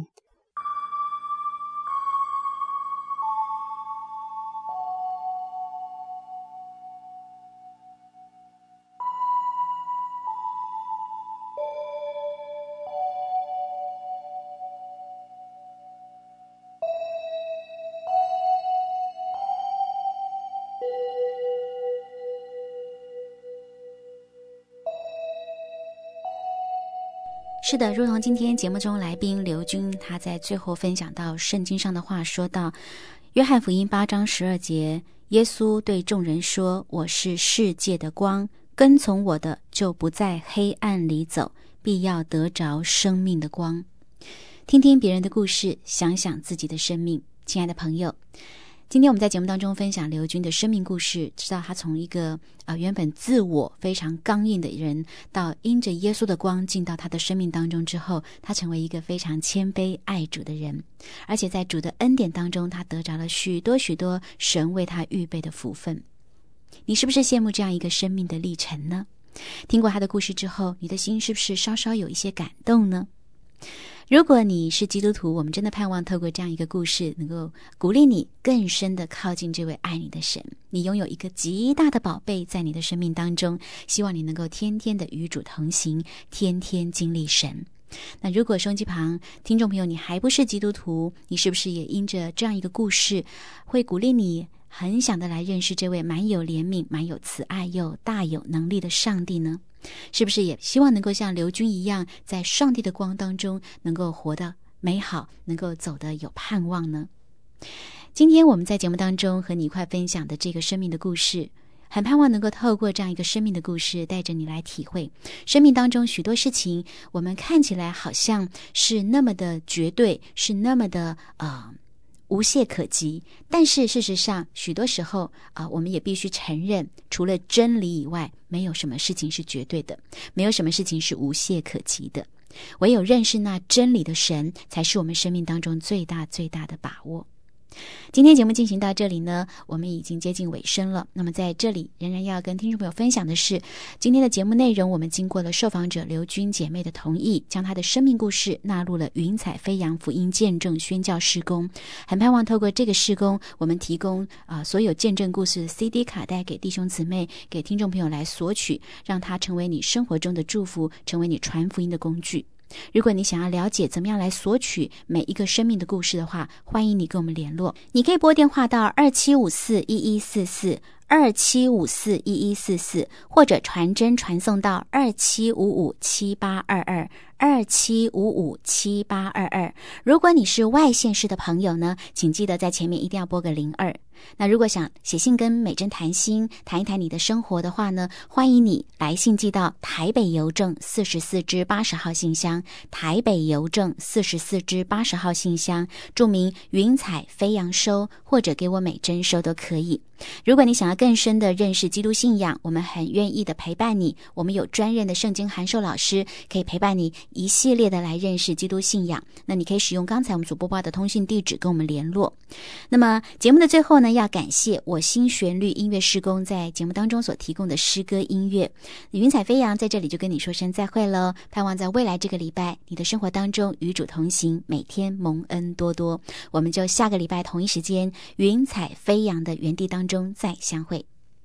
是的，如同今天节目中来宾刘军他在最后分享到圣经上的话，说到约翰福音八章十二节，耶稣对众人说，我是世界的光，跟从我的就不在黑暗里走，必要得着生命的光。听听别人的故事，想想自己的生命。亲爱的朋友，今天我们在节目当中分享刘军的生命故事，知道他从一个、呃、原本自我非常刚硬的人，到因着耶稣的光进到他的生命当中之后，他成为一个非常谦卑爱主的人，而且在主的恩典当中，他得着了许多许多神为他预备的福分。你是不是羡慕这样一个生命的历程呢？听过他的故事之后，你的心是不是稍稍有一些感动呢？如果你是基督徒，我们真的盼望透过这样一个故事，能够鼓励你更深的靠近这位爱你的神。你拥有一个极大的宝贝在你的生命当中，希望你能够天天的与主同行，天天经历神。那如果收音机旁听众朋友你还不是基督徒，你是不是也因着这样一个故事，会鼓励你很想的来认识这位满有怜悯、满有慈爱又大有能力的上帝呢？是不是也希望能够像刘军一样，在上帝的光当中能够活得美好，能够走得有盼望呢？今天我们在节目当中和你一块分享的这个生命的故事，很盼望能够透过这样一个生命的故事，带着你来体会生命当中许多事情，我们看起来好像是那么的绝对，是那么的呃无懈可击，但是事实上许多时候啊、呃，我们也必须承认，除了真理以外，没有什么事情是绝对的，没有什么事情是无懈可击的。唯有认识那真理的神，才是我们生命当中最大最大的把握。今天节目进行到这里呢，我们已经接近尾声了。那么在这里仍然要跟听众朋友分享的是，今天的节目内容我们经过了受访者刘军姐妹的同意，将她的生命故事纳入了云彩飞扬福音见证宣教事工。很盼望透过这个事工，我们提供啊、呃、所有见证故事的 C D 卡带给弟兄姊妹，给听众朋友来索取，让它成为你生活中的祝福，成为你传福音的工具。如果你想要了解怎么样来索取每一个生命的故事的话，欢迎你跟我们联络。你可以拨电话到二七五四一一四四二七五四一一四四，或者传真传送到二七五五七八二二二七五五七八二二。如果你是外县市的朋友呢，请记得在前面一定要拨个零二。那如果想写信跟美珍谈心，谈一谈你的生活的话呢，欢迎你来信寄到台北邮政四十四支八十号信箱，台北邮政四十四支八十号信箱，注明云彩飞扬收，或者给我美珍收都可以。如果你想要更深的认识基督信仰，我们很愿意的陪伴你，我们有专任的圣经函授老师，可以陪伴你一系列的来认识基督信仰。那你可以使用刚才我们所播报的通信地址跟我们联络。那么节目的最后呢，要感谢我新旋律音乐事工在节目当中所提供的诗歌音乐。云彩飞扬在这里就跟你说声再会喽，盼望在未来这个礼拜你的生活当中与主同行，每天蒙恩多多。我们就下个礼拜同一时间云彩飞扬的原地当中再相会。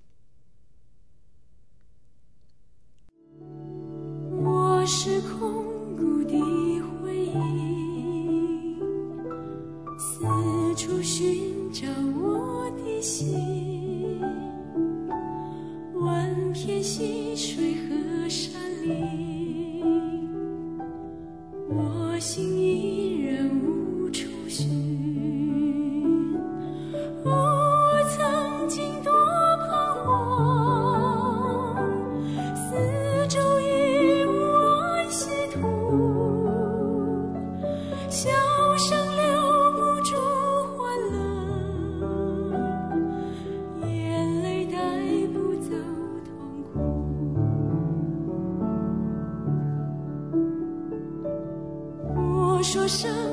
我是空谷的回忆，四处寻找我的心，万片溪水和山林，我心依然无处寻。我曾经多彷徨，四周已无安息土，笑声留不住欢乐，眼泪带不走痛苦。我说声